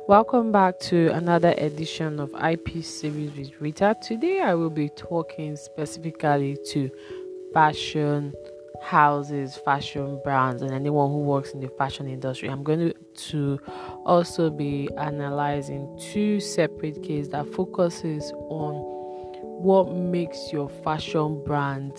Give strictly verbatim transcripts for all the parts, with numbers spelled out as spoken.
Welcome back to another edition of I P series with Rita. Today I will be talking specifically to fashion houses, fashion brands, and anyone who works in the fashion industry. I'm going to, to also be analyzing two separate cases that focuses on what makes your fashion brand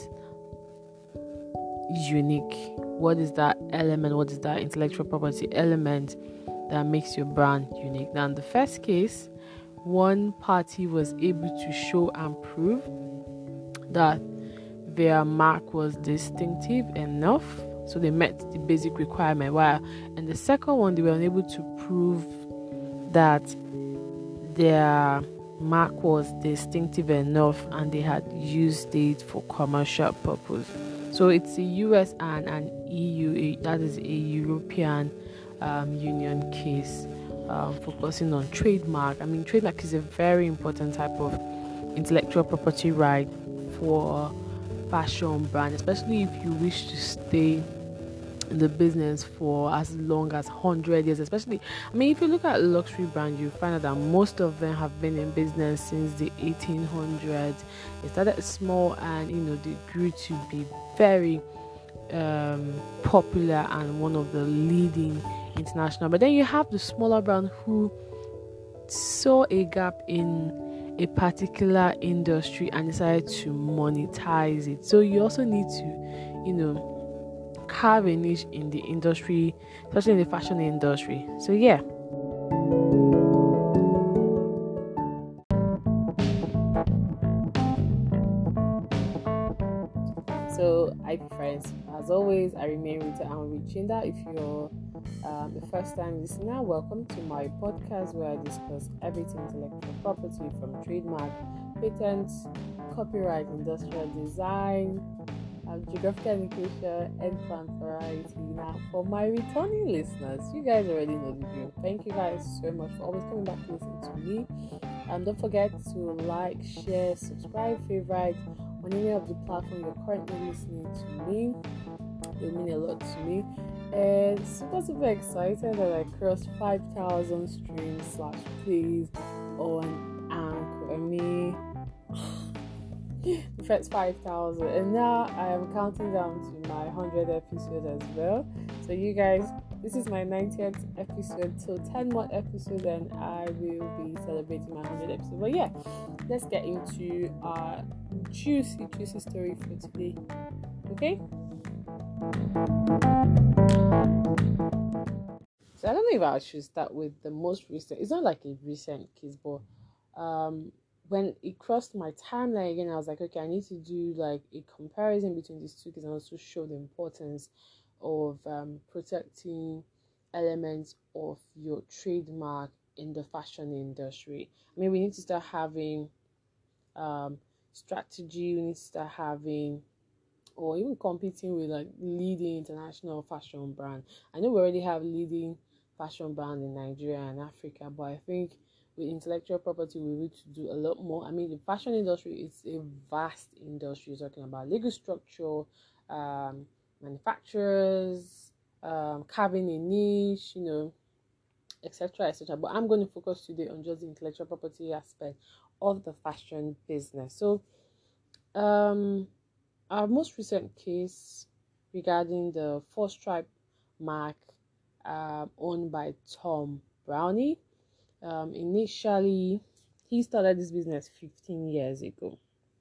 unique. What is that element? What is that intellectual property element that makes your brand unique? Now, in the first case, one party was able to show and prove that their mark was distinctive enough, so they met the basic requirement. While in the second one, they were unable to prove that their mark was distinctive enough and they had used it for commercial purpose. So it's a U S and an E U, that is a European um, Union case, um, focusing on trademark. I mean, trademark is a very important type of intellectual property right for fashion brand, especially if you wish to stay in the business for as long as one hundred years. Especially, I mean, if you look at luxury brand, you find out that most of them have been in business since the eighteen hundreds. They started small and, you know, they grew to be very um, popular and one of the leading international. But then you have the smaller brand who saw a gap in a particular industry and decided to monetize it. So you also need to, you know, have a niche in the industry, especially in the fashion industry. So yeah. So, I be friends. As always, I remain Rita and Richinda. If you're um, the first time listener, welcome to my podcast where I discuss everything intellectual property from trademark, patents, copyright, industrial design, um, geographical indication, and plant variety. Now, for my returning listeners, you guys already know the drill. Thank you guys so much for always coming back to listen to me. And don't forget to like, share, subscribe, favorite on any of the platforms you're currently listening to me. It will mean a lot to me. And super super excited that I crossed five thousand streams slash plays on Anchor. I mean, the first five thousand, and now I am counting down to my one hundred episode as well. So you guys, this is my ninetieth episode, so ten more episodes and I will be celebrating my one hundred episode. But yeah, let's get into our juicy juicy story for today. Okay, so I don't know if I should start with the most recent. It's not like a recent case, but um when it crossed my timeline again, I was like, okay, I need to do like a comparison between these two cases and also show the importance of um, protecting elements of your trademark in the fashion industry. I mean, we need to start having um, strategy, we need to start having or even competing with like leading international fashion brand. I know we already have leading fashion brand in Nigeria and Africa, but I think with intellectual property we need to do a lot more. I mean, the fashion industry is a vast industry. You're talking about legal structure, um, manufacturers, um, carving a niche, you know, et cetera, et cetera. But I'm going to focus today on just the intellectual property aspect of the fashion business. So, um, our most recent case regarding the four stripe mark uh, owned by Tom Brownie. Um, initially, he started this business fifteen years ago,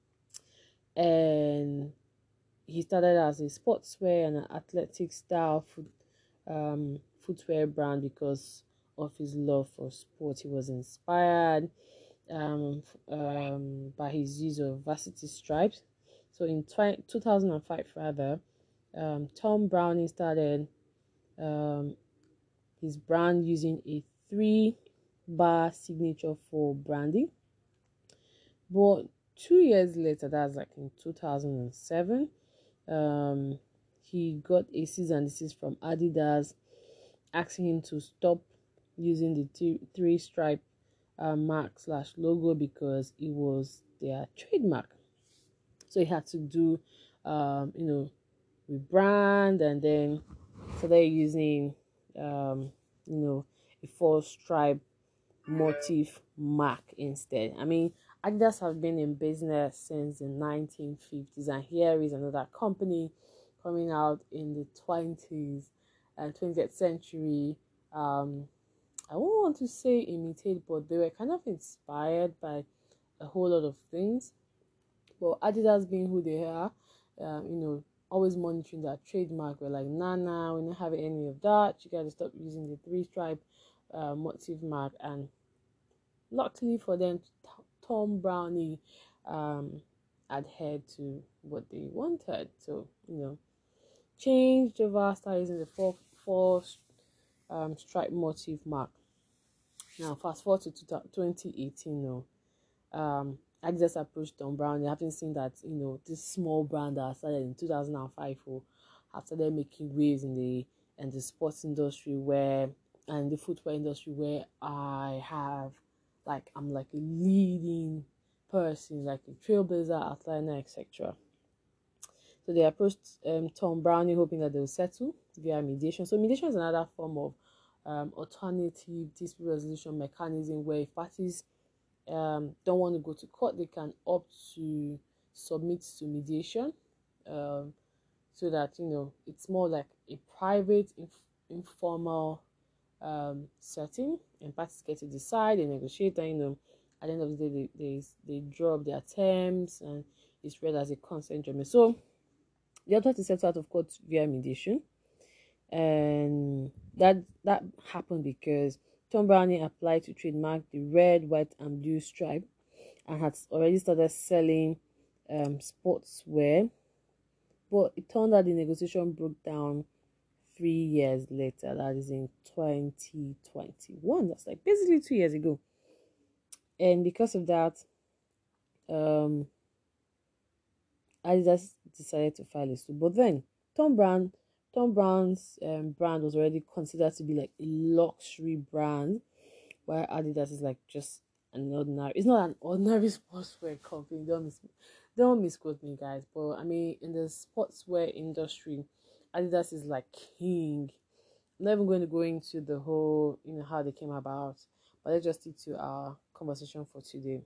and he started as a sportswear and an athletic style foot, um, footwear brand because of his love for sport. He was inspired um, um, by his use of varsity stripes. So in tw- two thousand five, rather, um, Tom Browning started um, his brand using a three bar signature for branding. But two years later, that's like in two thousand seven, um, he got a cease and desist from Adidas asking him to stop using the t- three stripe uh, mark slash logo because it was their trademark. So he had to do, um, you know, rebrand and then started using, um, you know, a four stripe motif mark instead. I mean, Adidas have been in business since the nineteen fifties, and here is another company coming out in the twenties and twentieth century. Um, I won't want to say imitate, but they were kind of inspired by a whole lot of things. But Adidas being who they are, um, you know, always monitoring that trademark. We're like, nah, nah, we're not having any of that. You gotta stop using the three stripe uh, motif mark. And luckily for them, Thom Browne um, adhered to what they wanted. So, you know, changed over, started using the four, four um, stripe motif mark. Now, fast forward to twenty eighteen now. Um, I just approached Thom Browne. I haven't seen that, you know, this small brand that started in two thousand five or after they're making waves in the in the sports industry where and the footwear industry where I have like I'm like a leading person, like a trailblazer, atlanta, et cetera. So they approached um, Thom Browne hoping that they will settle via mediation. So mediation is another form of um, alternative dispute resolution mechanism where if parties um, don't want to go to court, they can opt to submit to mediation, um, so that you know it's more like a private, inf- informal um, setting, and parties get to decide, they negotiate, and you know at the end of the day, they they, they draw up their terms, and it's read as a consent judgment. So the other to settle out of court via mediation, and that that happened because Thom Browne applied to trademark the red, white, and blue stripe, and had already started selling um, sportswear. But it turned out the negotiation broke down three years later. That is in twenty twenty-one. That's like basically two years ago. And because of that, um, Adidas decided to file a suit. But then Thom Browne, Thom Browne's um, brand was already considered to be like a luxury brand, while Adidas is like just an ordinary. It's not an ordinary sportswear company. Don't mis- don't misquote me, guys. But I mean, in the sportswear industry, Adidas is like king. I'm not even going to go into the whole, you know, how they came about. But let's just stick to our conversation for today.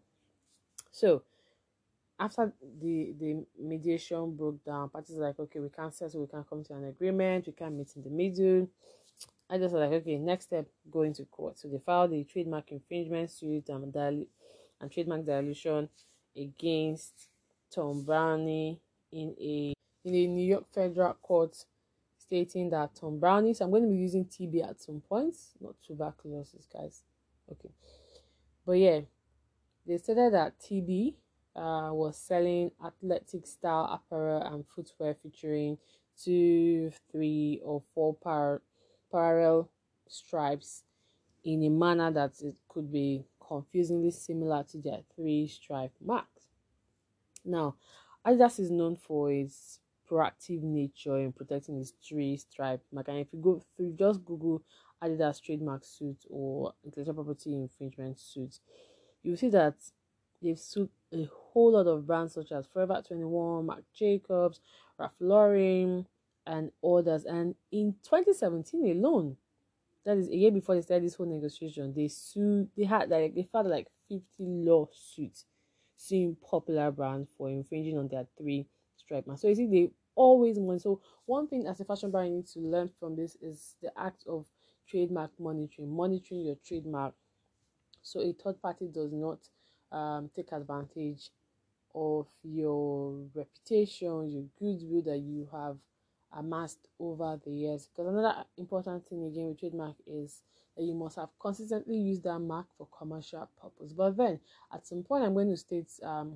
So after the the mediation broke down, parties were like, okay, we can't settle, we can't come to an agreement, we can't meet in the middle. I just was like, okay, next step, going to court. So they filed a trademark infringement suit and, dil- and trademark dilution against Thom Browne in a in a New York federal court, stating that Thom Browne, so I'm going to be using T B at some points, not tuberculosis, guys. Okay, but yeah, they stated that T B uh, was selling athletic style apparel and footwear featuring two, three, or four par- parallel stripes in a manner that it could be confusingly similar to their three stripe marks. Now, Adidas is known for its proactive nature in protecting its three stripe mark. And if you go through, just Google Adidas trademark suit or intellectual property infringement suit, you'll see that they've sued a whole lot of brands such as Forever twenty-one, Marc Jacobs, Ralph Lauren, and others. And in twenty seventeen alone, that is a year before they started this whole negotiation, they sued, they had like, they filed like fifty lawsuits suing popular brands for infringing on their three stripe marks. So you see, they always want. So one thing as a fashion brand you need to learn from this is the act of trademark monitoring, monitoring your trademark, so a third party does not um, take advantage of your reputation, your goodwill that you have amassed over the years. Because another important thing again with trademark is that you must have consistently used that mark for commercial purpose. But then at some point, I'm going to state um,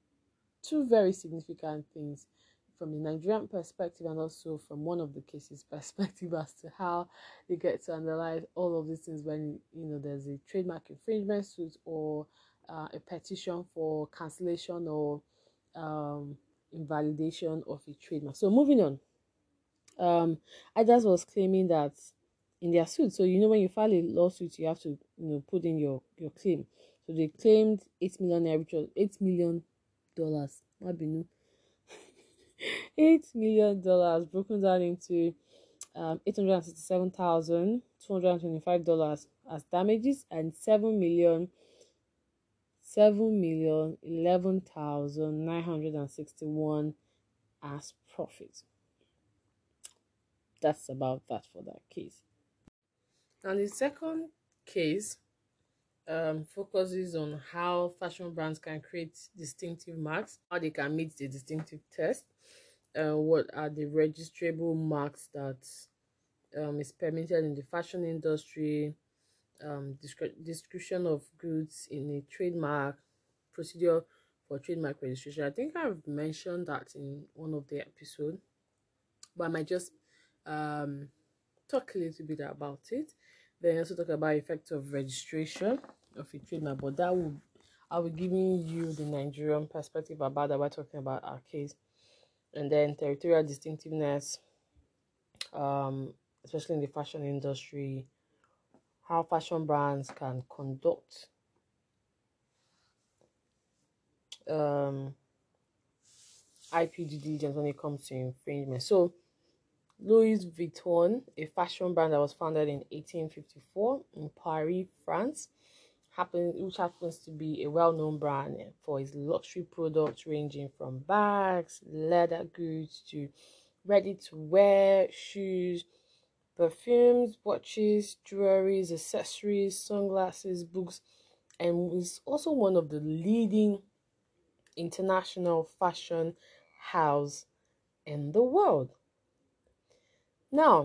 two very significant things from the Nigerian perspective and also from one of the cases perspective as to how they get to analyze all of these things when you know there's a trademark infringement suit or uh, a petition for cancellation or um, invalidation of a trademark. So moving on, um, Adidas was claiming that in their suit. So you know when you file a lawsuit, you have to you know put in your your claim. So they claimed eight million naira, which was eight million dollars. What be new? Eight million dollars broken down into um, eight hundred sixty-seven thousand two hundred twenty-five dollars as damages, and seven million seven million eleven thousand nine hundred sixty-one as profit. That's about that for that case. And the second case um, focuses on how fashion brands can create distinctive marks, how they can meet the distinctive test, uh, what are the registrable marks that um, is permitted in the fashion industry, um, descri- description of goods in a trademark, procedure for trademark registration. I think I've mentioned that in one of the episodes, but I might just um, talk a little bit about it. Then also talk about effect of registration of a trademark, but that will I'll be giving you the Nigerian perspective about that. We're talking about our case, and then territorial distinctiveness, um, especially in the fashion industry, how fashion brands can conduct um, I P due diligence when it comes to infringement. So, Louis Vuitton, a fashion brand that was founded in eighteen fifty-four in Paris, France, happen, which happens to be a well-known brand for its luxury products ranging from bags, leather goods to ready-to-wear shoes, perfumes, watches, jewelries, accessories, sunglasses, books, and is also one of the leading international fashion house in the world. Now,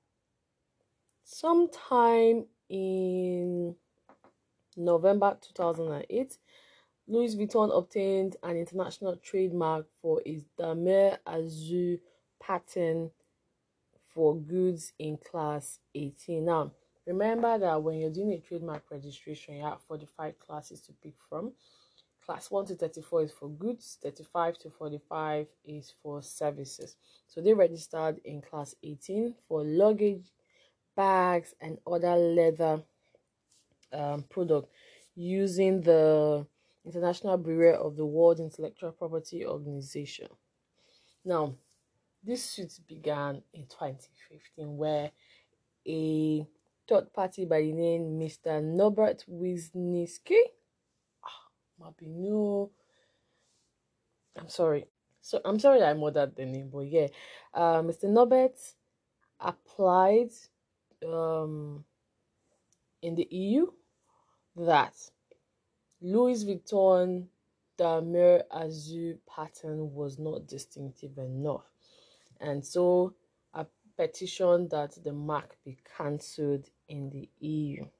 sometime in November two thousand eight, Louis Vuitton obtained an international trademark for its Damer Azur pattern for goods in class eighteen. Now, remember that when you're doing a trademark registration, you have forty-five classes to pick from. Class one to thirty-four is for goods, thirty-five to forty-five is for services. So they registered in class eighteen for luggage, bags, and other leather um, product using the International Bureau of the World Intellectual Property Organization. Now, this suit began in twenty fifteen, where a third party by the name Mister Norbert Wisniewski, ah, Mabino, I'm sorry. So I'm sorry that I murdered the name, but yeah, uh, Mister Norbert applied um, in the E U that Louis Vuitton Damer Azur pattern was not distinctive enough, and so a petition that the mark be cancelled in the E U,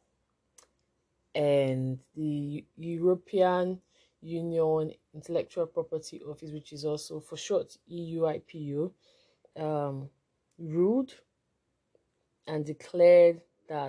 and the European Union Intellectual Property Office, which is also for short E U I P O, um, ruled and declared that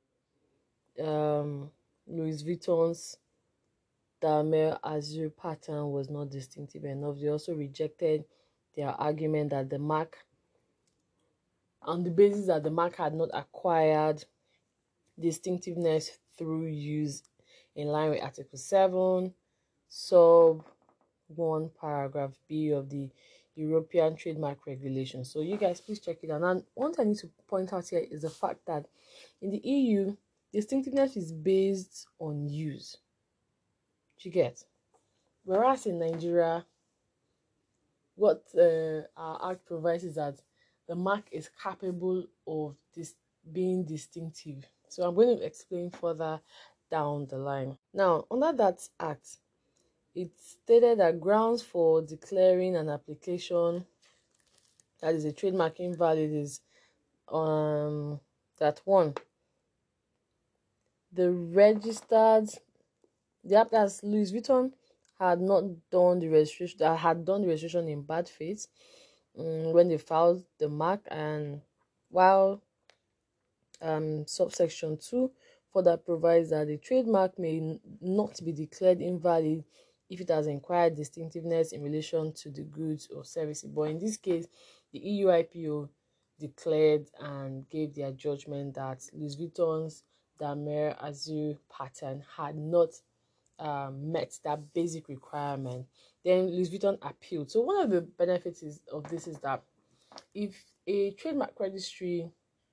um, Louis Vuitton's Damer Azur pattern was not distinctive enough. They also rejected their argument that the mark, on the basis that the mark had not acquired distinctiveness through use in line with Article seven, sub one, paragraph B of the European Trademark Regulation. So you guys please check it out. And one thing I need to point out here is the fact that in the E U, distinctiveness is based on use. You get? Whereas in Nigeria, what uh, our act provides is that the mark is capable of this being distinctive. So I'm going to explain further down the line. Now, under that act, it stated that grounds for declaring an application that is a trademark invalid is um that one, the registered the app as Louis Vuitton had not done the registration that had done the registration in bad faith um, when they filed the mark, and while um subsection two further provides that the trademark may n- not be declared invalid if it has acquired distinctiveness in relation to the goods or services. But in this case, the E U I P O declared and gave their judgment that Louis Vuitton's Damer Azur pattern had not um, met that basic requirement. Then Louis Vuitton appealed. So one of the benefits is, of this is that If a trademark registry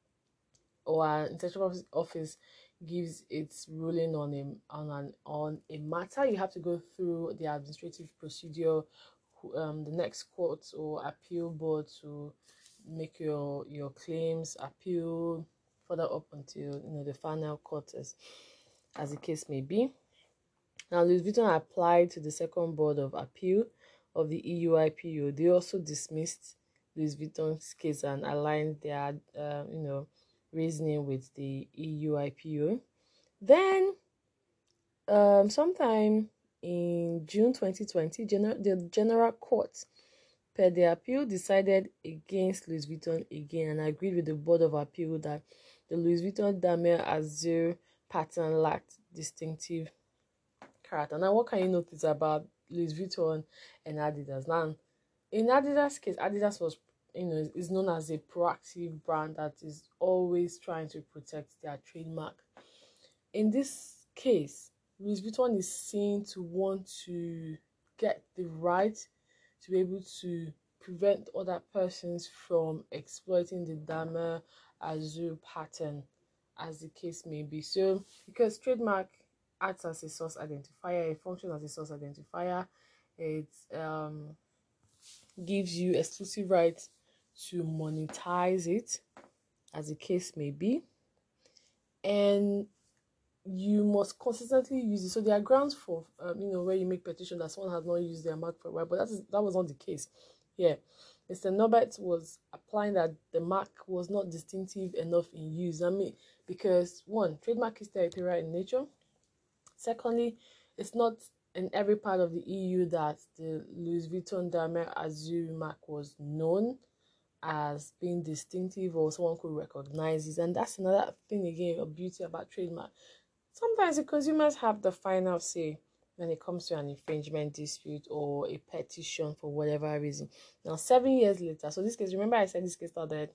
or an intellectual office gives its ruling on a on an on a matter, you have to go through the administrative procedure, um, the next court or appeal board to make your your claims, appeal further up until you know the final court, as as the case may be. Now, Louis Vuitton applied to the second board of appeal of the E U I P O. They also dismissed Louis Vuitton's case and aligned their, uh, you know, reasoning with the E U I P O. Then, um, sometime in June twenty twenty, gener- the General Court, per the appeal, decided against Louis Vuitton again and agreed with the Board of Appeal that the Louis Vuitton Damier Azur pattern lacked distinctive character. Now, what can you notice about Louis Vuitton and Adidas? Now, in Adidas' case, Adidas was, you know, is known as a proactive brand that is always trying to protect their trademark. In this case, Louis Vuitton is seen to want to get the right to be able to prevent other persons from exploiting the Damier Azur pattern, as the case may be. So, because trademark acts as a source identifier, it functions as a source identifier, it um, gives you exclusive rights to monetize it, as the case may be, and you must consistently use it. So there are grounds for, um, you know, where you make petition that someone has not used their mark for a while, but that is that was not the case here. Mister Norbert was applying that the mark was not distinctive enough in use. I mean, because one, trademark is territorial in nature. Secondly, it's not in every part of the E U that the Louis Vuitton Damier Azur mark was known as being distinctive or someone could recognize it. And that's another thing again, a beauty about trademark. Sometimes the consumers have the final say when it comes to an infringement dispute or a petition for whatever reason. Now, seven years later, so this case, remember I said this case started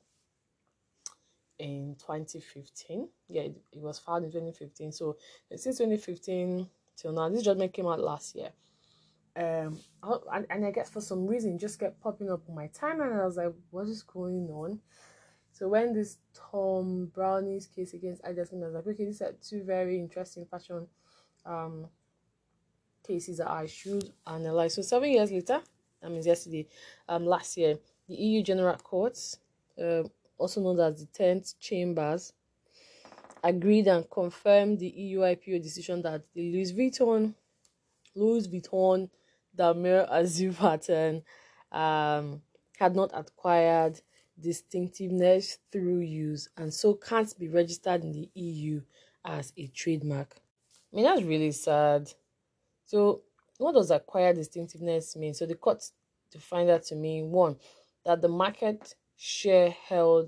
in twenty fifteen. Yeah, it, it was filed in twenty fifteen. So since twenty fifteen till now, this judgment came out last year. Um, and, and I guess for some reason, it just kept popping up on my timeline, and I was like, what is going on? So when this Thom Brownie's case against Adidas, I was like, okay, these are two very interesting fashion um cases that I should analyze. So seven years later, that means yesterday, um, last year, the E U General Court, uh, also known as the tenth Chambers, agreed and confirmed the E U I P O decision that the Louis Vuitton, Louis Vuitton Damier Azur pattern um had not acquired distinctiveness through use and so can't be registered in the E U as a trademark. I mean, that's really sad. So, what does acquired distinctiveness mean? So, the court defined that to mean one, that the market share held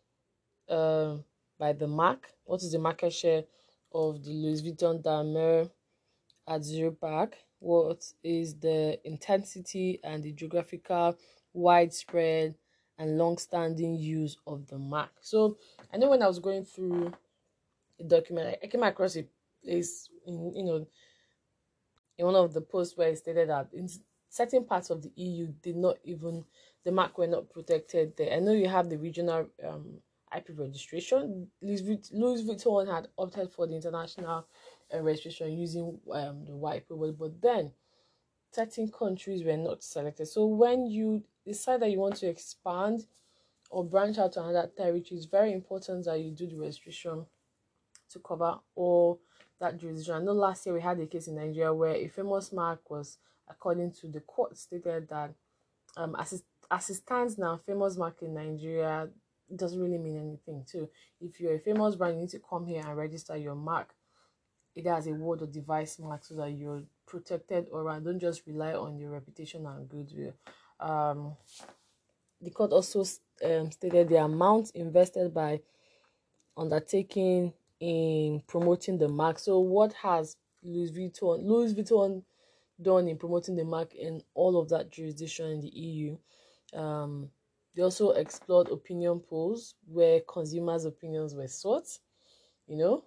uh, by the mark. What is the market share of the Louis Vuitton Damier Azur bag? What is the intensity and the geographical widespread and long-standing use of the mark? So, I know when I was going through the document, I came across a place in, you know, in one of the posts where it stated that in certain parts of the E U did not even, the mark were not protected there. I know you have the regional um, I P registration. Louis Vuitton had opted for the international uh, registration using um, the Y P, but, but then certain countries were not selected. So when you decide that you want to expand or branch out to another territory, it's very important that you do the registration to cover all that jurisdiction. I know last year we had a case in Nigeria where a famous mark was, according to the court, stated that um as it, as it stands now, famous mark in Nigeria doesn't really mean anything too. If you're a famous brand, you need to come here and register your mark either as a word or device mark so that you're protected, or don't just rely on your reputation and goodwill. Um, the court also um, stated the amount invested by undertaking in promoting the mark. So what has Louis Vuitton Louis Vuitton done in promoting the mark in all of that jurisdiction in the E U? Um, they also explored opinion polls where consumers' opinions were sought. You know,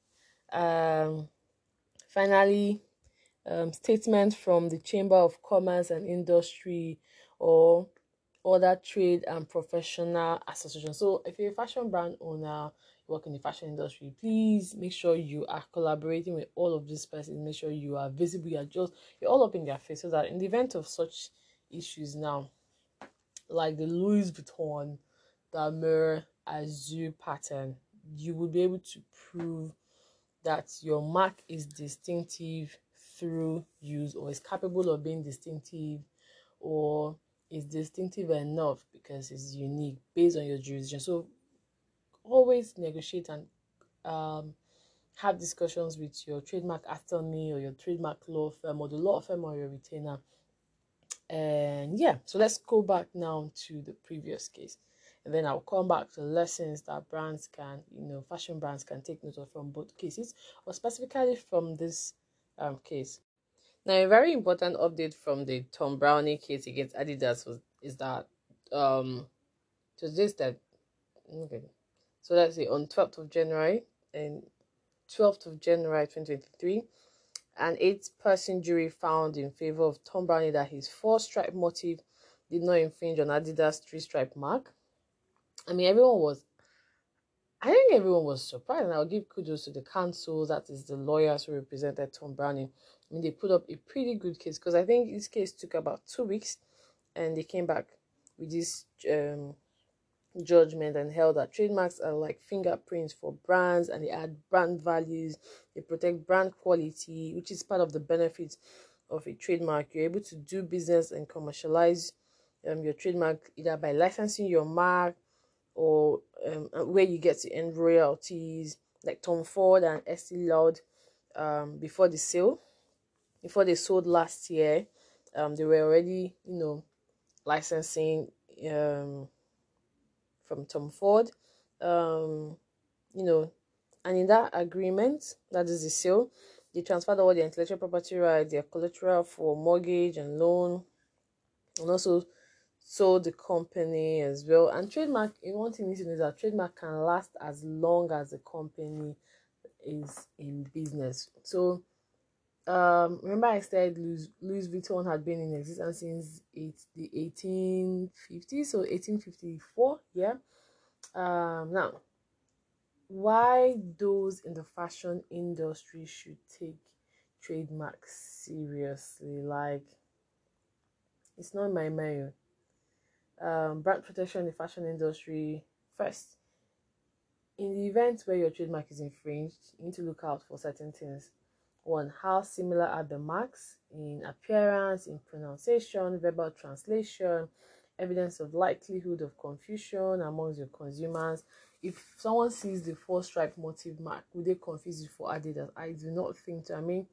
um, finally, um, statements from the Chamber of Commerce and Industry, or other trade and professional associations. So if you're a fashion brand owner, you work in the fashion industry, please make sure you are collaborating with all of these persons. Make sure you are visible, you are just you're all up in their face, so that in the event of such issues now, like the Louis Vuitton, the Mer Azure pattern, you will be able to prove that your mark is distinctive through use, or is capable of being distinctive, or is distinctive enough because it's unique based on your jurisdiction. So always negotiate and um, have discussions with your trademark attorney or your trademark law firm or the law firm or your retainer. And yeah, so let's go back now to the previous case, and then I'll come back to lessons that brands can, you know, fashion brands can take note of from both cases, or specifically from this um case. Now, a very important update from the Tom Brownie case against Adidas was is that um so this that okay, so let's say on twelfth of January and twelfth of January twenty twenty-three, an eight-person jury found in favor of Tom Brownie that his four-stripe motif did not infringe on Adidas' three-stripe mark. I mean, everyone was, I think everyone was surprised, and I'll give kudos to the counsel, that is the lawyers who represented Tom Brownie. I mean, they put up a pretty good case, because I think this case took about two weeks, and they came back with this um, judgment and held that trademarks are like fingerprints for brands, and they add brand values, they protect brand quality, which is part of the benefits of a trademark. You're able to do business and commercialize um, your trademark either by licensing your mark, or um, where you get to earn royalties, like Tom Ford and Estee Lauder um, before the sale, before they sold last year, um, they were already, you know, licensing um, from Tom Ford, um, you know, and in that agreement, that is the sale, they transferred all the intellectual property rights, their collateral for mortgage and loan, and also sold the company as well. And trademark, one thing you need to know is that trademark can last as long as the company is in business. So um remember I said Louis, Louis Vuitton had been in existence since eight, the eighteen fifties, so eighteen fifty-four. Yeah. Um now, why those in the fashion industry should take trademarks seriously, like, it's not my mind. Um, brand protection in the fashion industry. First, in the event where your trademark is infringed, you need to look out for certain things. One, how similar are the marks in appearance, in pronunciation, verbal translation, evidence of likelihood of confusion amongst your consumers. If someone sees the four stripe motif mark, would they confuse you for Adidas? I do not think so. I mean,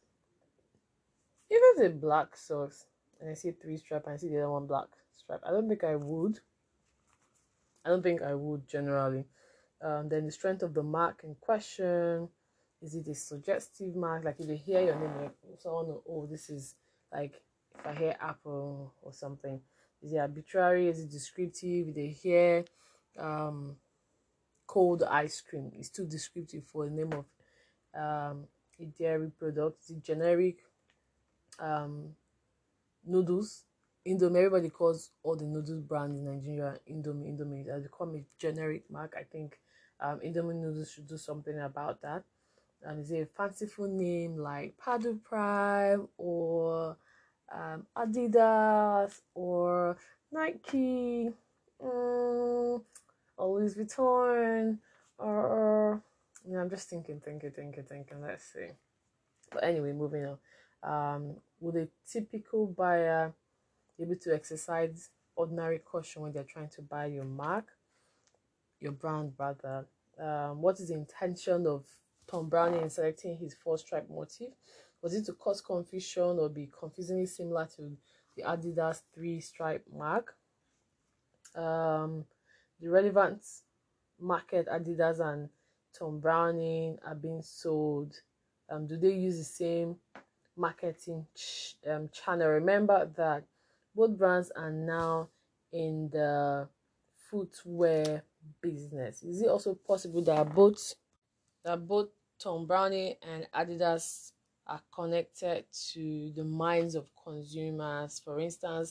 if it's a black socks and I see three stripe and I see the other one black stripe, I don't think I would. I don't think I would generally. Um, then the strength of the mark in question. Is it a suggestive mark? Like if they hear your name, like someone know, oh, this is like if I hear Apple or something. Is it arbitrary? Is it descriptive? If they hear um, cold ice cream, it's too descriptive for the name of um, a dairy product. Is it generic? Um, noodles, Indomie. Everybody calls all the noodles brands in Nigeria Indomie. Indomie. It has become a generic mark. I think um, Indomie noodles should do something about that. And is it a fanciful name like Padu Prime or um, Adidas or Nike, um, or Louis Vuitton, or yeah, I'm just thinking, thinking, thinking, thinking. Let's see. But anyway, moving on. Um, would a typical buyer be able to exercise ordinary caution when they're trying to buy your mark, your brand rather? Um, what is the intention of Tom Brownie in selecting his four stripe motif? Was it to cause confusion or be confusingly similar to the Adidas three stripe mark? Um, the relevant market Adidas and Tom Brownie are being sold. Um, do they use the same marketing ch- um, channel? Remember that both brands are now in the footwear business. Is it also possible that both that both Tom Brownie and Adidas are connected to the minds of consumers? For instance,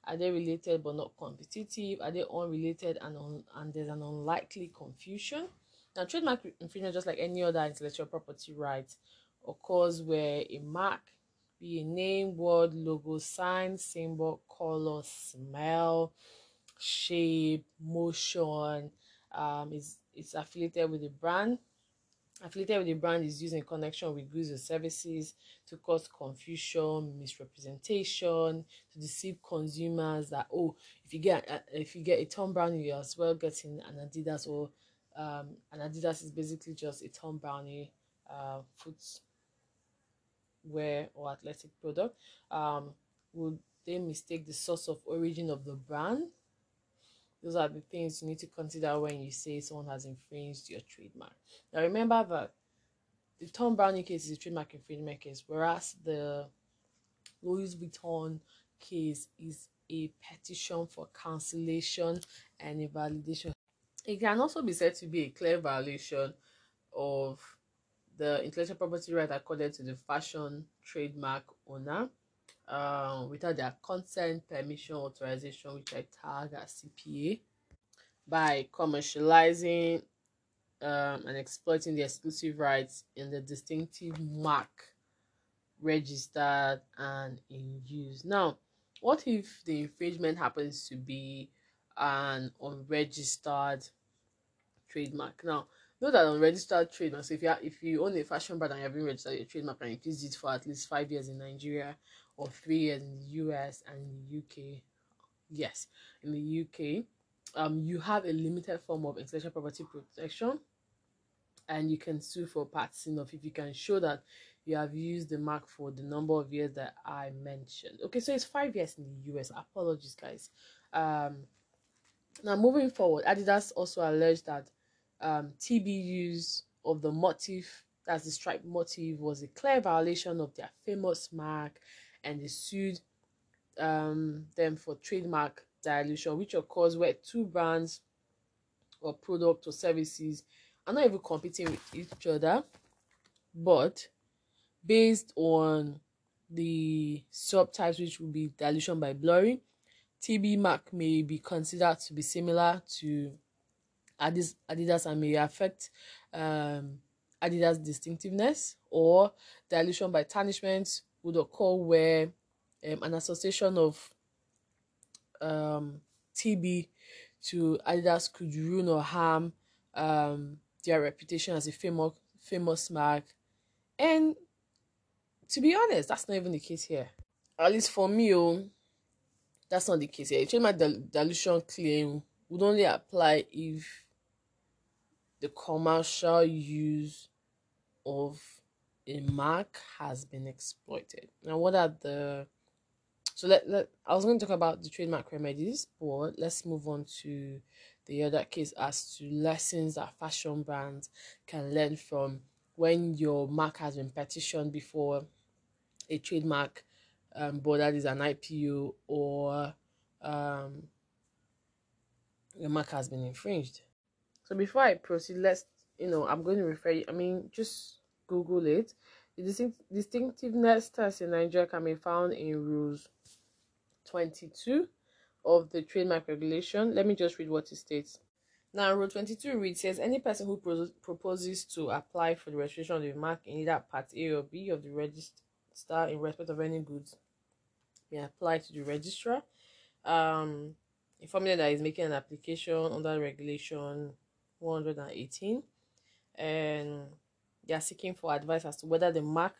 Are they related but not competitive? Are they unrelated and un- and there's an unlikely confusion? Now, trademark infringement, just like any other intellectual property right, occurs where a mark, be a name, word, logo, sign, symbol, color, smell, shape, motion, um, is it's affiliated with the brand. Affiliated with the brand is used in connection with goods or services to cause confusion, misrepresentation, to deceive consumers that, oh, if you get uh, if you get a Tom Brownie, you're as well getting an Adidas, or um, an Adidas is basically just a Tom Brownie uh, footwear or athletic product. Um, would they mistake the source of origin of the brand? Those are the things you need to consider when you say someone has infringed your trademark. Now remember that the Tom Brownie case is a trademark infringement case, whereas the Louis Vuitton case is a petition for cancellation and invalidation. It can also be said to be a clear violation of the intellectual property right accorded to the fashion trademark owner, um, without their consent, permission, authorization, which I tag as C P A, by commercializing um, and exploiting the exclusive rights in the distinctive mark registered and in use. Now, what if the infringement happens to be an unregistered trademark? Now, know that unregistered trademarks, if you are, if you own a fashion brand and you have been registered your trademark and you've used it for at least five years in Nigeria or three years in the U S and in the U K, yes, in the U K, um, you have a limited form of intellectual property protection, and you can sue for passing off if you can show that you have used the mark for the number of years that I mentioned. Okay, so it's five years in the U S. Apologies, guys. Um, now moving forward, Adidas also alleged that um, T B use of the motif, that's the stripe motif, was a clear violation of their famous mark, and they sued um, them for trademark dilution, which occurs where two brands or product or services are not even competing with each other, but based on the subtypes, which will be dilution by blurring, T B mark may be considered to be similar to Adidas, Adidas and may affect um, Adidas distinctiveness, or dilution by tarnishment would occur where um, an association of um, T B to Adidas could ruin or harm um, their reputation as a famous famous mark. And to be honest, that's not even the case here. At least for me, oh, that's not the case here. A trademark dil- dilution claim would only apply if the commercial use of a mark has been exploited. Now, what are the so let, let I was going to talk about the trademark remedies, but let's move on to the other case as to lessons that fashion brands can learn from when your mark has been petitioned before a trademark um, board, that is an I P O, or um, your mark has been infringed. So before I proceed, let's, you know, I'm going to refer you, I mean, just Google it. The distinct, distinctiveness test in Nigeria can be found in rules twenty-two of the trademark regulation. Let me just read what it states. Now, Rule twenty-two reads, says any person who pro- proposes to apply for the registration of the mark in either Part A or B of the register in respect of any goods may apply to the registrar, um, informing them that he's making an application under Regulation one hundred eighteen, and they are seeking for advice as to whether the mark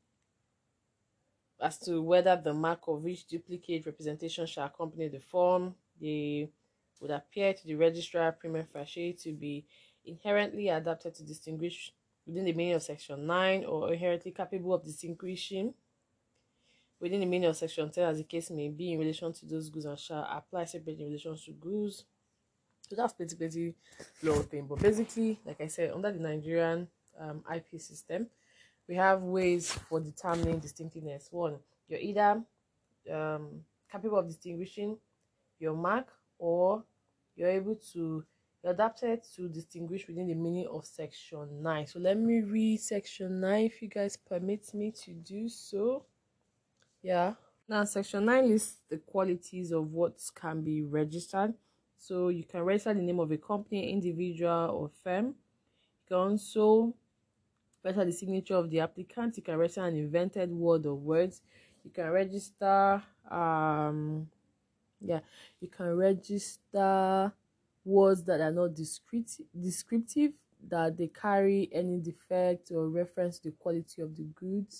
as to whether the mark of which duplicate representation shall accompany the form. They would appear to the registrar prima facie to be inherently adapted to distinguish within the meaning of Section nine, or inherently capable of distinguishing within the meaning of Section ten, as the case may be, in relation to those goods, and shall apply separately in relation to goods. So that's pretty, pretty low thing. But basically, like I said, under the Nigerian um, I P system, we have ways for determining distinctiveness. One, you're either um, capable of distinguishing your mark, or you're able to you're adapted to distinguish within the meaning of Section nine. So let me read Section nine if you guys permit me to do so. Yeah. Now, section nine lists the qualities of what can be registered. So you can register the name of a company, individual, or firm. You can also register the signature of the applicant. You can register an invented word or words. You can register, um, yeah, you can register words that are not descriptive, descriptive, that they carry any defect or reference to the quality of the goods,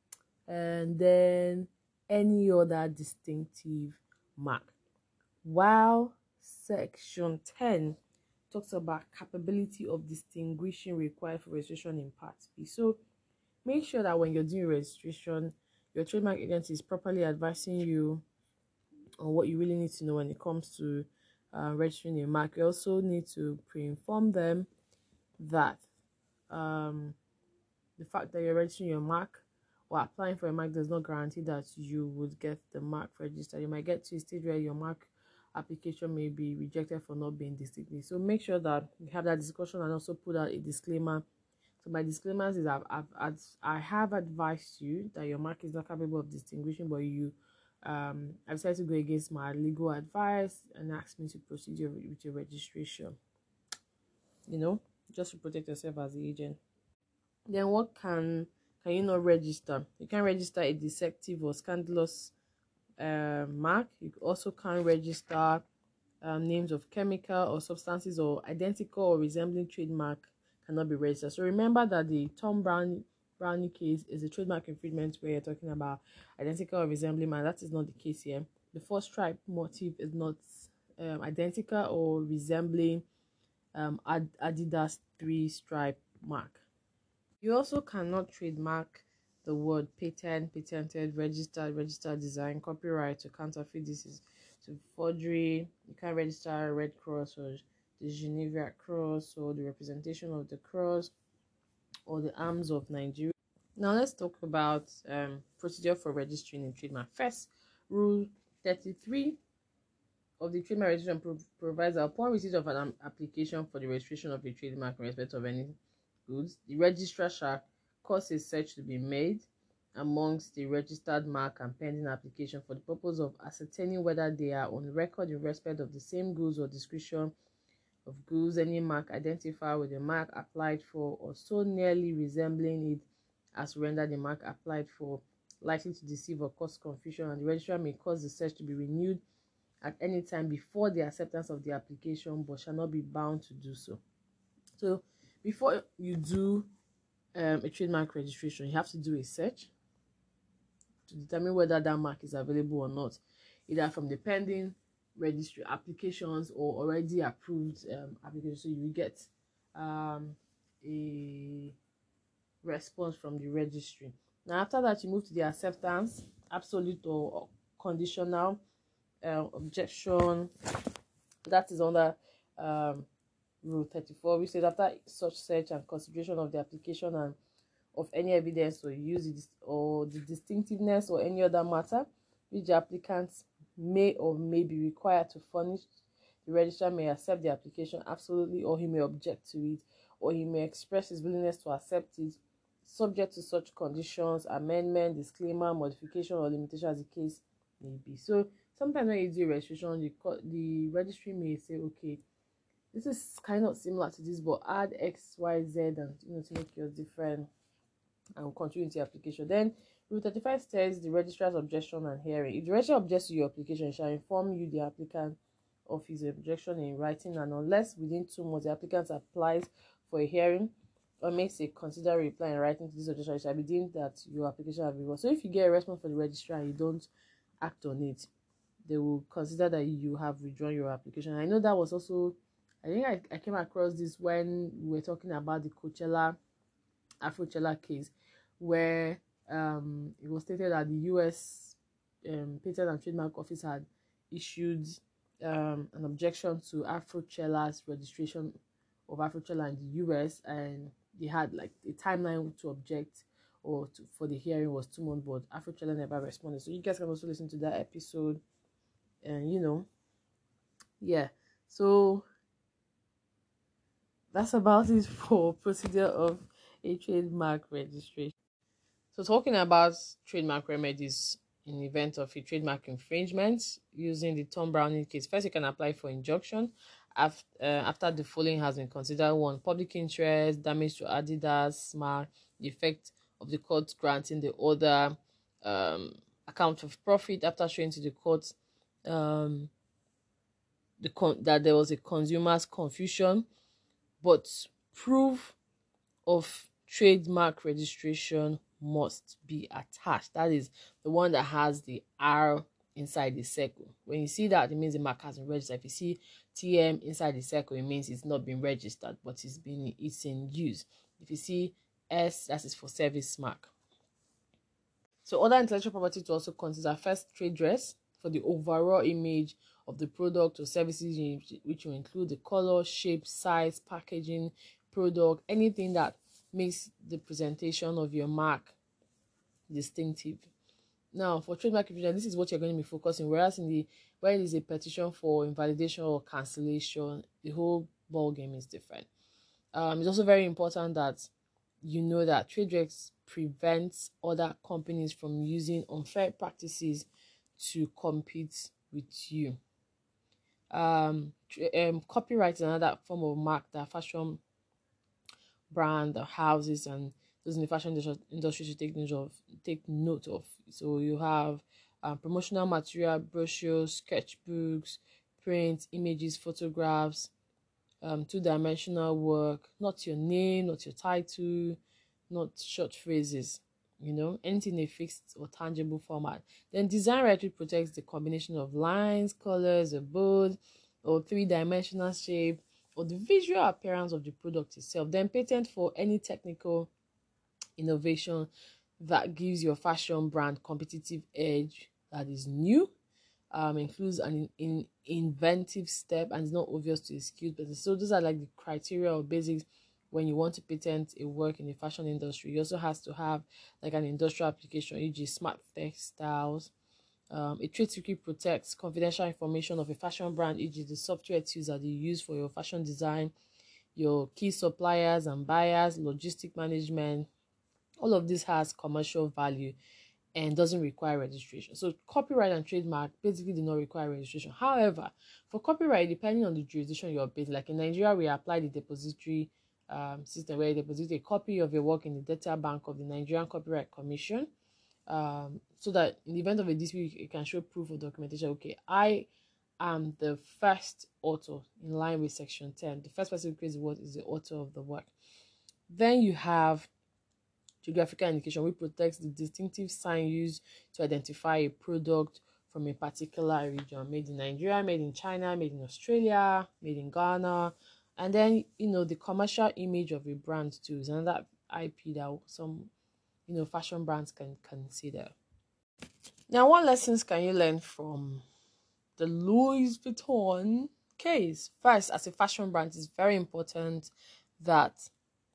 and then any other distinctive mark. While section ten talks about capability of distinguishing required for registration in part B. So make sure that when you're doing registration, your trademark agency is properly advising you on what you really need to know when it comes to uh, registering a mark. You also need to pre-inform them that um, the fact that you're registering your mark or applying for a mark does not guarantee that you would get the mark registered. You might get to a stage where your mark application may be rejected for not being distinctive. So make sure that you have that discussion and also put out a disclaimer. So my disclaimers is I've, I've, I've I have advised you that your mark is not capable of distinguishing, but you um I've decided to go against my legal advice and asked me to proceed your, with your registration. You know, just to protect yourself as the agent. Then what can can you not register? You can register a deceptive or scandalous uh, mark. You also can register um, names of chemical or substances or identical or resembling trademark cannot be registered. So remember that the Tom Brown Brownie case is a trademark infringement where you're talking about identical or resembling mark. That is not the case here. The four stripe motif is not um, identical or resembling um, Ad Adidas three stripe mark. You also cannot trademark the word patent, patented, registered, registered design, copyright to counterfeit. This is to forgery. You can't register a Red Cross or the Geneva Cross or the representation of the cross or the arms of Nigeria. Now let's talk about um, procedure for registering a trademark. First, Rule thirty-three of the trademark registration pro provides that upon receipt of an application for the registration of a trademark in respect of any goods, the registrar shall cause a search to be made amongst the registered mark and pending application for the purpose of ascertaining whether they are on record in respect of the same goods or description of goods, any mark identified with the mark applied for or so nearly resembling it as to render the mark applied for likely to deceive or cause confusion, and the registrar may cause the search to be renewed at any time before the acceptance of the application, but shall not be bound to do so. So before you do um, a trademark registration, you have to do a search to determine whether that mark is available or not, either from the pending registry applications or already approved um, applications. So you will get um, a response from the registry. Now after that, you move to the acceptance, absolute or conditional uh, objection. That is under um, Rule thirty-four, which says after such search and consideration of the application and of any evidence or use it or the distinctiveness or any other matter which the applicant may or may be required to furnish, the registrar may accept the application absolutely, or he may object to it, or he may express his willingness to accept it subject to such conditions, amendment, disclaimer, modification, or limitation as the case may be. So sometimes when you do registration, the, the registry may say, okay, this is kind of similar to this, but add X, Y, Z, and you know, to make yours different and continue to your application. Then Rule thirty-five says the registrar's objection and hearing. If the registrar objects to your application, it shall inform you, the applicant, of his objection in writing, and unless within two months the applicant applies for a hearing or makes a considered reply in writing to this objection, it shall be deemed that your application has been wrong. So if you get a response from the registrar and you don't act on it, they will consider that you have withdrawn your application. I know that was also, I think I, I came across this when we were talking about the Coachella Afrochella case, where um, it was stated that the U S um, Patent and Trademark Office had issued um, an objection to Afrochella's registration of Afrochella in the U S, and they had like a timeline to object or to, for the hearing was two months, but Afrochella never responded. So you guys can also listen to that episode, and you know, yeah. So that's about it for procedure of a trademark registration. So talking about trademark remedies, in the event of a trademark infringement using the Tom Browning case. First, you can apply for injunction after, uh, after the following has been considered: one, public interest, damage to Adidas mark, the effect of the court granting the order, um, account of profit after showing to the court um, the con- that there was a consumer's confusion, but proof of trademark registration must be attached. That is the one that has the R inside the circle. When you see that, it means the mark has been registered. If you see T M inside the circle, it means it's not been registered, but it's been it's in use. If you see S, that is for service mark. So other intellectual property to also consider: first, trade dress, for the overall image of the product or services, which will include the color, shape, size, packaging, product, anything that makes the presentation of your mark distinctive. Now, for trademark infringement, this is what you're going to be focusing. Whereas in the where it is a petition for invalidation or cancellation, the whole ball game is different. Um, it's also very important that you know that trade dress prevents other companies from using unfair practices to compete with you. Um, um, copyright is another form of mark that fashion brand, houses, and those in the fashion industry should take note of. Take note of. So you have um, promotional material, brochures, sketchbooks, prints, images, photographs, um, two-dimensional work. Not your name, not your title, not short phrases. You know, anything in a fixed or tangible format. Then design right protects the combination of lines, colors, or bold, or three-dimensional shape, or the visual appearance of the product itself. Then patent for any technical innovation that gives your fashion brand competitive edge that is new, um, includes an in, in inventive step and is not obvious to a skilled person. So those are like the criteria or basics when you want to patent a work in the fashion industry. You also has to have like an industrial application, for example smart textiles. Um, a trade secret protects confidential information of a fashion brand, for example the software tools that you use for your fashion design, your key suppliers and buyers, logistic management. All of this has commercial value and doesn't require registration. So copyright and trademark basically do not require registration. However, for copyright, depending on the jurisdiction you're based, like in Nigeria, we apply the depository um, system where you deposit a copy of your work in the data bank of the Nigerian Copyright Commission, um, so that in the event of a dispute, you can show proof of documentation. Okay, I am the first author in line with section ten. The first person who creates the work is the author of the work. Then you have geographical indication, which protects the distinctive sign used to identify a product from a particular region, made in Nigeria, made in China, made in Australia, made in Ghana. And then, you know, the commercial image of a brand too is another I P that some, you know, fashion brands can consider. Now, what lessons can you learn from the Louis Vuitton case? First, as a fashion brand, it's very important that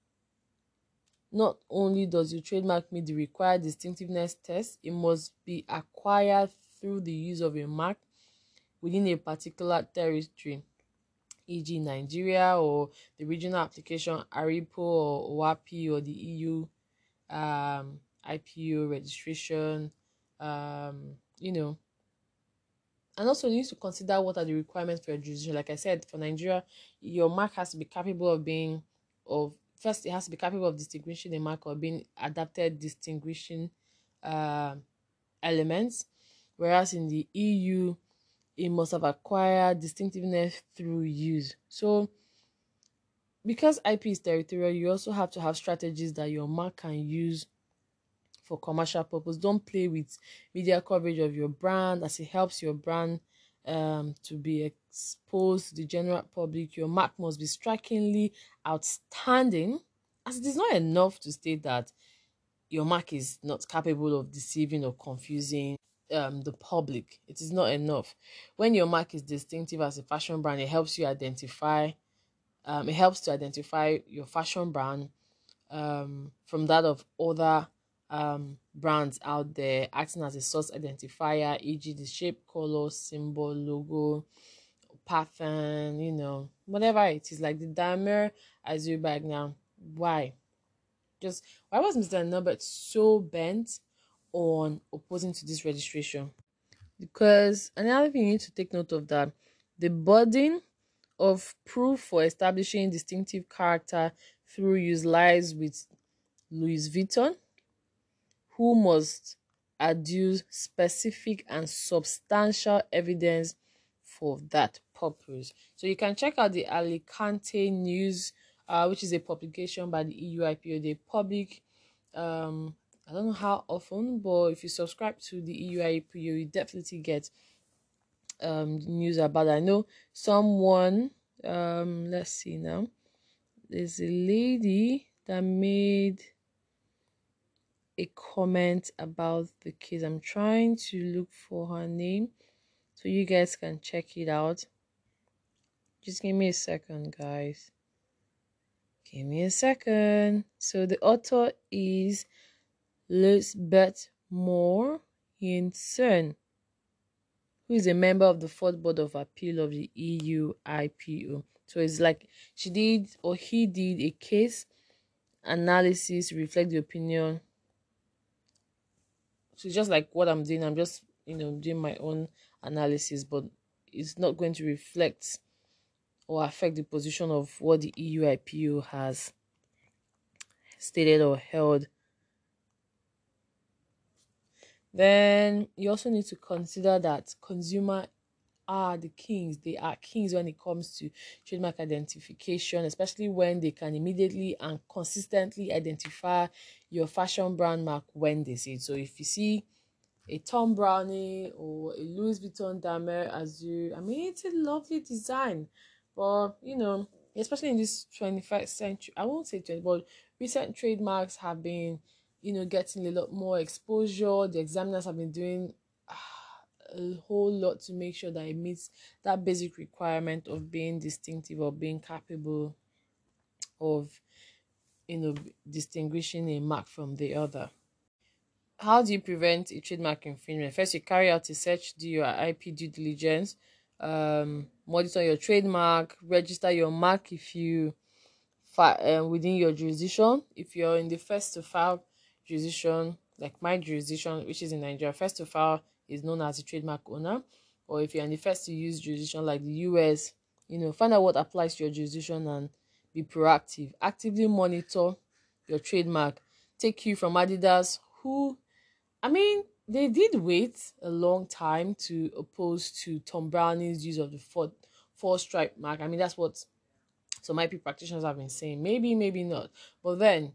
not only does your trademark meet the required distinctiveness test, it must be acquired through the use of a mark within a particular territory, for example Nigeria, or the regional application ARIPO or OAPI, or the E U um, I P O registration, um, you know. And also you need to consider what are the requirements for your jurisdiction. Like I said, for Nigeria, your mark has to be capable of being of First, it has to be capable of distinguishing a mark or being adapted distinguishing uh, elements. Whereas in the E U, it must have acquired distinctiveness through use. So, because I P is territorial, you also have to have strategies that your mark can use for commercial purpose. Don't play with media coverage of your brand, as it helps your brand um, to be exposed to the general public. Your mark must be strikingly outstanding, as it is not enough to state that your mark is not capable of deceiving or confusing um, the public. It is not enough. When your mark is distinctive as a fashion brand, it helps you identify, um, it helps to identify your fashion brand um, from that of other um, brands out there, acting as a source identifier, for example the shape, color, symbol, logo, pattern, you know, whatever it is. Like the Damer Azure bag now. Why? Just why was Mister Norbert so bent on opposing to this registration. Because another thing you need to take note of, that the burden of proof for establishing distinctive character through use lies with Louis Vuitton, who must adduce specific and substantial evidence for that purpose. So you can check out the Alicante News, uh, which is a publication by the E U I P O. They public, um, I don't know how often, but if you subscribe to the E U I P O, you definitely get um news about it. I know someone, um, let's see now. There's a lady that made a comment about the case. I'm trying to look for her name so you guys can check it out. Just give me a second, guys. Give me a second. So the author is Lisbeth Moore Yinsen, who is a member of the Fourth Board of Appeal of the E U I P O. So it's like she did, or he did, a case analysis to reflect the opinion. So it's just like what I'm doing. I'm just, you know, doing my own analysis, but it's not going to reflect or affect the position of what the E U I P O has stated or held. Then you also need to consider that consumer are the kings. They are kings when it comes to trademark identification, especially when they can immediately and consistently identify your fashion brand mark when they see it. So if you see a Thom Browne or a Louis Vuitton Damer Azur, I mean, it's a lovely design, but you know, especially in this twenty-first century, I won't say twenty, but recent trademarks have been, you know, getting a lot more exposure. The examiners have been doing a whole lot to make sure that it meets that basic requirement of being distinctive or being capable of, you know, distinguishing a mark from the other. How do you prevent a trademark infringement? First, you carry out a search, do your I P due diligence, um, monitor your trademark, register your mark if you uh, within your jurisdiction. If you're in the first to file jurisdiction, like my jurisdiction, which is in Nigeria, first to file is known as a trademark owner. Or if you're in the first to use jurisdiction, like the U S, you know, find out what applies to your jurisdiction and be proactive. Actively monitor your trademark. Take cue from Adidas, who, I mean, they did wait a long time to oppose to Thom Browne's use of the four, four stripe mark. I mean, that's what some I P practitioners have been saying. Maybe, maybe not. But then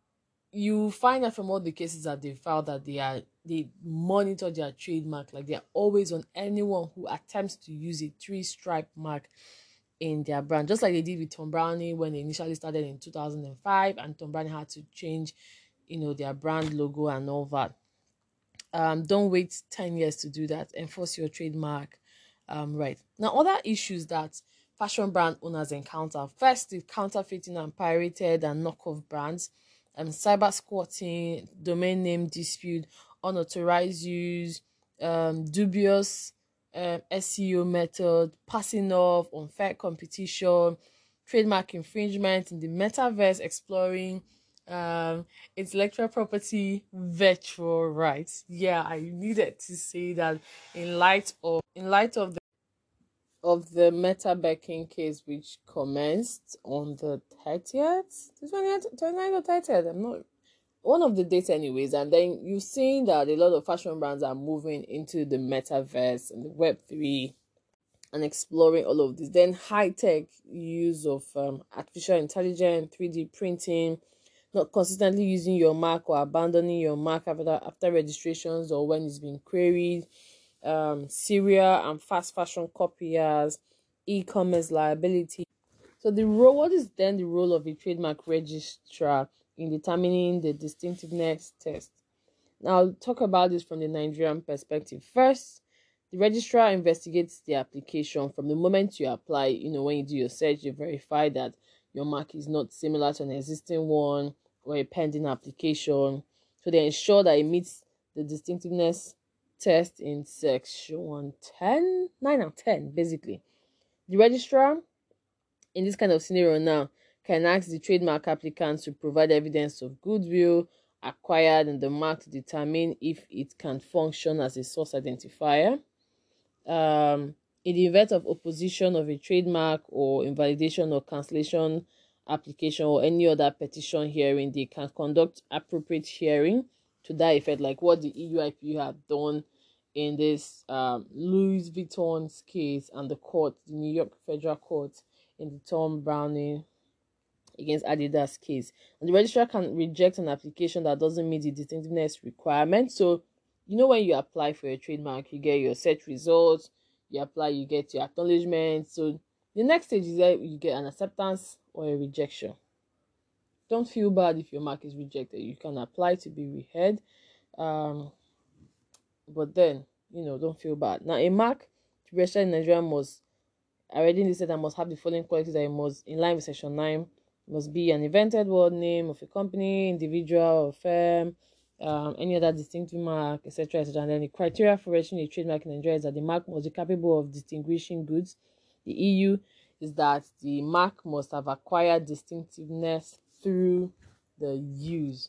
you find out from all the cases that they filed that they are they monitor their trademark, like they are always on anyone who attempts to use a three stripe mark in their brand, just like they did with Thom Browne when they initially started in two thousand five, and Thom Browne had to change, you know, their brand logo and all that. Um, don't wait ten years to do that. Enforce your trademark um, right. Now, other issues that fashion brand owners encounter. First, the counterfeiting and pirated and knockoff brands, um, cyber squatting, domain name dispute, unauthorized use, um, dubious um, S E O method, passing off, unfair competition, trademark infringement in the metaverse, exploring um intellectual property virtual rights. Yeah, I needed to say that in light of in light of the of the Meta Becking case, which commenced on the thirtieth, twentieth, twenty-ninth or thirtieth. I'm not one of the dates anyways. And then you've seen that a lot of fashion brands are moving into the metaverse and the web three and exploring all of this. Then high-tech use of um, artificial intelligence, three D printing, not consistently using your mark or abandoning your mark after, after registrations or when it's been queried, um, serial and fast fashion copiers, e-commerce liability. So the role, what is then the role of a trademark registrar in determining the distinctiveness test? Now, I'll talk about this from the Nigerian perspective. First, the registrar investigates the application from the moment you apply. You know, when you do your search, you verify that your mark is not similar to an existing one or a pending application. So they ensure that it meets the distinctiveness test in section ten, nine and ten, basically. The registrar, in this kind of scenario now, can ask the trademark applicants to provide evidence of goodwill acquired in the mark to determine if it can function as a source identifier. Um, in the event of opposition of a trademark or invalidation or cancellation application or any other petition hearing, they can conduct appropriate hearing to that effect, like what the E U I P U have done in this um, Louis Vuitton's case and the court, the New York Federal Court, in the Thom Browne against Adidas case. And the registrar can reject an application that doesn't meet the distinctiveness requirement. So, you know, when you apply for a trademark, you get your search results, you apply, you get your acknowledgement. So the next stage is that you get an acceptance or a rejection. Don't feel bad if your mark is rejected. You can apply to be reheard. Um, but then, you know, don't feel bad. Now, a mark to register in Nigeria must, I already listed that must have the following qualities that it must, in line with section nine, must be an invented word name of a company, individual, or firm, um, any other distinctive mark, et cetera, et cetera. And then the criteria for registering a trademark in Nigeria is that the mark must be capable of distinguishing goods. The E U is that the mark must have acquired distinctiveness through the use.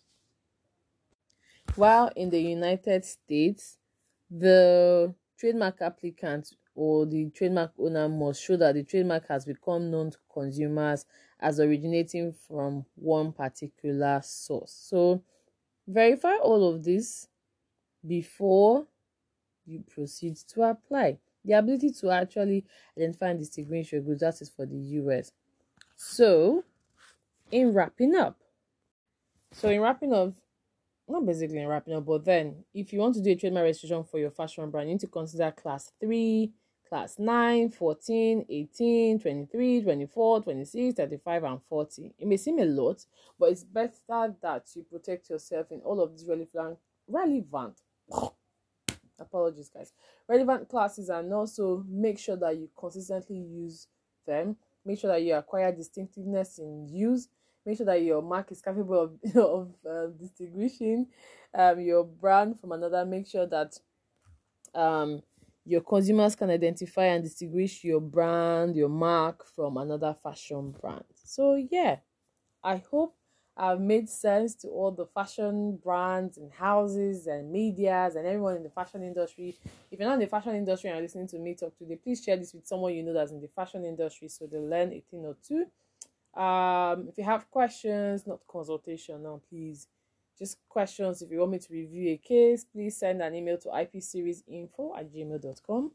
While in the United States, the trademark applicant or the trademark owner must show that the trademark has become known to consumers as originating from one particular source. So verify all of this before you proceed to apply. The ability to actually identify and distinguish your goods, that is for the U S. So in wrapping up, so in wrapping up, not basically in wrapping up, but then if you want to do a trademark registration for your fashion brand, you need to consider class three, class nine, fourteen, eighteen, twenty-three, twenty-four, twenty-six, thirty-five, and forty. It may seem a lot, but it's better that you protect yourself in all of these relevant, relevant, apologies guys, relevant classes, and also make sure that you consistently use them. Make sure that you acquire distinctiveness in use. Make sure that your mark is capable of, of uh, distinguishing um, your brand from another. Make sure that um, your consumers can identify and distinguish your brand, your mark from another fashion brand. So yeah, I hope I've made sense to all the fashion brands and houses and medias and everyone in the fashion industry. If you're not in the fashion industry and you're listening to me talk today, please share this with someone you know that's in the fashion industry so they'll learn a thing or two. Um, if you have questions, not consultation now, please, just questions. If you want me to review a case, please send an email to ipseriesinfo at gmail dot com.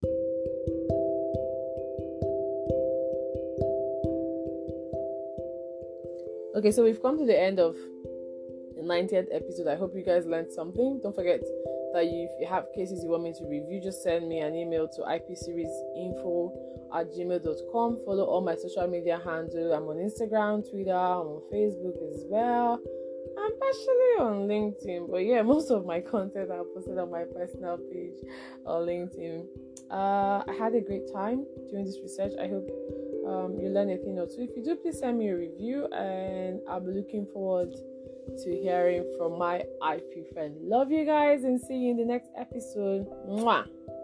Okay, so we've come to the end of the ninetieth episode. I hope you guys learned something. Don't forget that you, if you have cases you want me to review, just send me an email to ipseriesinfo at gmail dot com. Follow all my social media handles. I'm on Instagram, Twitter, I'm on Facebook as well. I'm partially on LinkedIn, but yeah, most of my content I posted on my personal page on LinkedIn. Uh, I had a great time doing this research. I hope um, you learn a thing or two. If you do, please send me a review, and I'll be looking forward to hearing from my I P friend. Love you guys, and see you in the next episode. Mwah!